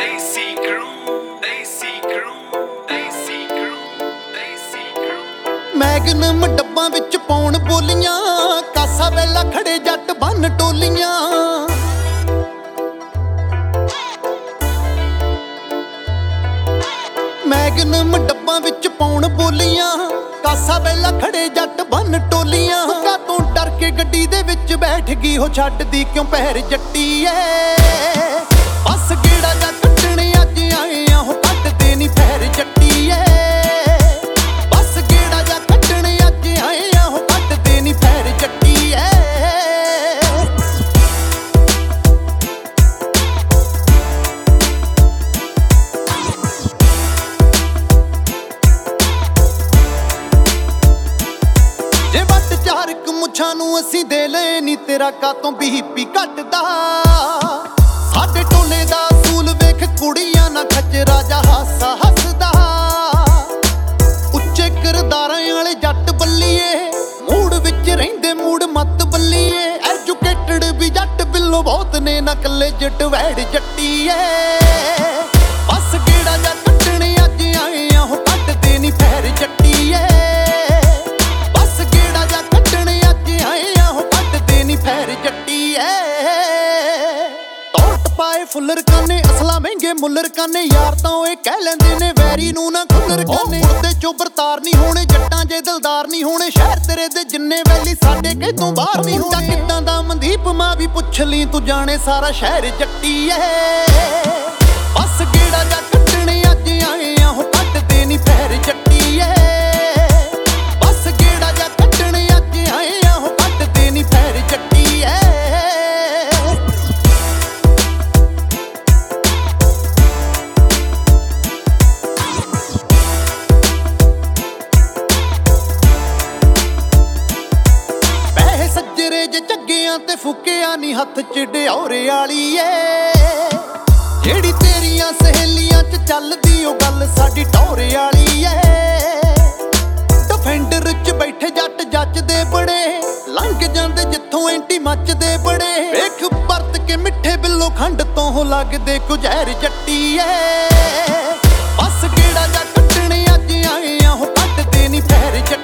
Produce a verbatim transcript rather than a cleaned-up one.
Desi crew, Desi crew, Desi crew, Desi crew। Magnum ਡੱਬਾਂ ਵਿੱਚ ਪਾਉਣ ਬੋਲੀਆਂ, ਕਾਸਾ ਵੇਲਾ ਖੜੇ ਜੱਟ ਬੰਨ ਟੋਲੀਆਂ। ਮੈਗਨਮ ਡੱਬਾਂ ਵਿੱਚ ਪਾਉਣ ਬੋਲੀਆਂ, ਕਾਸਾ ਵੇਲਾ ਖੜੇ ਜੱਟ ਬੰਨ ਟੋਲੀਆਂ। ਹੁੱਕਾ ਤੋਂ ਡਰ ਕੇ ਗੱਡੀ ਦੇ ਵਿੱਚ ਬੈਠ ਗਈ, ਹੋ ਛੱਡਦੀ ਕਿਉਂ ਪਹਿਰ ਜੱਟੀ ਏ। ਬਸ ਗੇੜਾ ਜਾ ਕੱਟਣ ਅੱਜ ਆਏ ਆ, ਹੋ ਕੱਟਦੇ ਨੀ ਪਹਿਰ ਜੱਟੀ ਏ। ਬਸ ਗੇੜਾ ਜਾ ਕੱਟਣ ਅੱਜ ਆਏ ਆ, ਹੋ ਕੱਟਦੇ ਨੀ ਪਹਿਰ ਜੱਟੀ ਏ। ਜੇ ਵੱਟ ਚਾਰਕ ਮੁੱਛਾਂ ਨੂੰ ਅਸੀਂ ਦੇ ਲੈ ਨੀ, ਤੇਰਾ ਕਾਤੋਂ ਬੀਪੀ ਘਟਦਾ। ਸਾਡੇ ਟੋਲੇ ਦਾ ਅਸੂਲ ਵੇਖ, ਕੁੜੀਆਂ ਨਾ ਖੱਚ ਰਾਜਾ ਹਾਸਾ ਹੱਸਦਾ। ਉੱਚੇ ਕਿਰਦਾਰਾਂ ਵਾਲੇ ਜੱਟ ਬੱਲੀਏ, ਮੂਡ ਵਿੱਚ ਰਹਿੰਦੇ ਮੂਡ ਮੱਤ ਬੱਲੀਏ। ਐਜੂਕੇਟਡ ਵੀ ਜੱਟ ਬਿੱਲੋ ਬਹੁਤ ਨੇ, ਨਾ ਕੱਲੇ ਜੱਟ ਵੈੜ ਜੱਟੀ ਏ। ਬਸ ਗੇੜਾ ਜਾ ਕੱਟਣ ਅੱਜ ਆਏ ਆ, ਹੋ ਕੱਟਦੇ ਨੀ ਪਹਿਰ ਜੱਟੀ ਏ। ਬਸ ਗੇੜਾ ਜਾ ਕੱਟਣ ਅੱਜ ਆਏ ਆ, ਹੋ ਕੱਟਦੇ ਨੀ ਪਹਿਰ ਜੱਟੀ ਏ। ਟੌਟ ਪਾਏ ਫੁੱਲਰ ਕਾਨੇ, ਅਸਲਾ ਮਹਿੰਗੇ ਮੁੱਲਰ ਕਾਨੇ। ਯਾਰ ਤਾਂ ਓਏ ਕਹਿ ਲੈਂਦੇ ਨੇ ਵੈਰੀ ਨੂੰ ਨਾ ਖੁੱਲਰ ਕਾਨੇ। ਮੁਰਦੇ ਚੋਂ ਬਰਤਾਰ ਨਹੀਂ ਹੋਣੇ, ਜੱਟਾਂ ਜੇ ਦਿਲਦਾਰ ਨਹੀਂ ਹੋਣੇ। ਸ਼ਹਿਰ ਤੇਰੇ ਦੇ ਜਿੰਨੇ ਵੈਲੀ, ਸਾਡੇ ਕੇ ਤੋਂ ਬਾਹਰ ਨਹੀਂ ਹੋਣੇ। ਕਿੱਦਾਂ ਦਾ ਮਨਦੀਪ ਮਾਂ ਵੀ ਪੁੱਛ ਲਈ, ਤੂੰ ਜਾਣੇ ਸਾਰਾ ਸ਼ਹਿਰ ਜੱਟੀ ਏ। ਬਸ ਗੇੜਾ ਜਾ ਕੱਟਣ ਅੱਜ ਆਏ ਆ, ਹੋ ਕੱਟਦੇ ਨੀ ਪਹਿਰ ਜੱਟੀ ਏ। ਬਸ ਗੇੜਾ ਜਾ ਕੱਟਣ ਅੱਜ ਆਏ ਆ, ਹੋ ਕੱਟਦੇ ਨੀ ਪਹਿਰ ਜੱਟੀ ਏ। ਪੈਸੇ ਸੱਜਰੇ ਜੇ ਝੱਗਿਆਂ ਤੇ ਫੁੱਕਿਆ ਨੀ, ਹੱਥ ਚ ਡਿਓਰੇ ਵਾਲੀ ਏ। ਜਿਹੜੀ ਤੇਰੀਆਂ ਸਹੇਲੀਆਂ ਚ ਚੱਲਦੀ ਉਹ ਗੱਲ, ਸਾਡੀ ਟੌਰੇ ਵਾਲੀ ਏ। ਡਿਫੈਂਡਰ ਚ ਬੈਠੇ ਜੱਟ ਜੱਜਦੇ ਬੜੇ, ਲੰਘ ਜਾਂਦੇ ਜਿੱਥੋਂ ਐਂਟੀ ਮੱਚਦੇ ਬੜੇ। ਵੇਖ ਪਰਤ ਕੇ ਮਿੱਠੇ ਬਿੱਲੋ ਖੰਡ ਤੋਂ ਹੋ ਲੱਗਦੇ ਕੁਝੈਰ ਜੱਟੀ ਏ। ਬਸ ਗੇੜਾ ਜਾ ਕੱਟਣ ਅੱਜ ਆਏ ਆ, ਹੋ ਕੱਟਦੇ ਨੀ ਪਹਿਰ ਜੱਟੀ